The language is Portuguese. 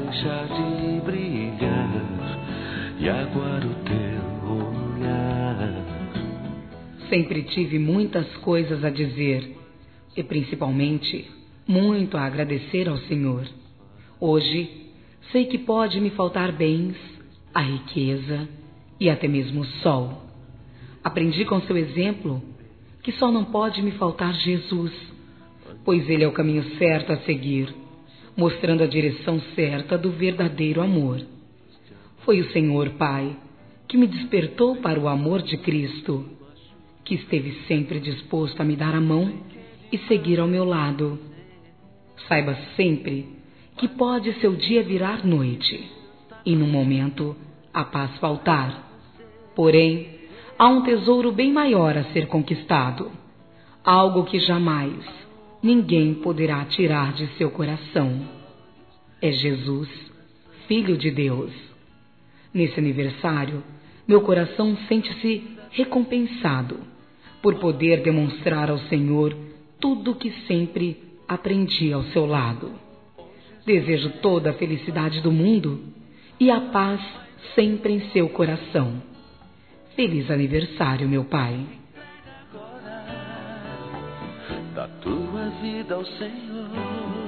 deixar de brilhar e aguar o teu olhar. Sempre tive muitas coisas a dizer e principalmente muito a agradecer ao Senhor. Hoje sei que pode me faltar bens, a riqueza e até mesmo o sol. Aprendi com seu exemplo que só não pode me faltar Jesus, pois Ele é o caminho certo a seguir, mostrando a direção certa do verdadeiro amor. Foi o Senhor, Pai, que me despertou para o amor de Cristo, que esteve sempre disposto a me dar a mão e seguir ao meu lado. Saiba sempre que pode seu dia virar noite e, num momento, a paz faltar. Porém, há um tesouro bem maior a ser conquistado, algo que jamais ninguém poderá tirar de seu coração. É Jesus, Filho de Deus. Nesse aniversário, meu coração sente-se recompensado por poder demonstrar ao Senhor tudo o que sempre aprendi ao seu lado. Desejo toda a felicidade do mundo e a paz sempre em seu coração. Feliz aniversário, meu pai. Da tua vida ao Senhor.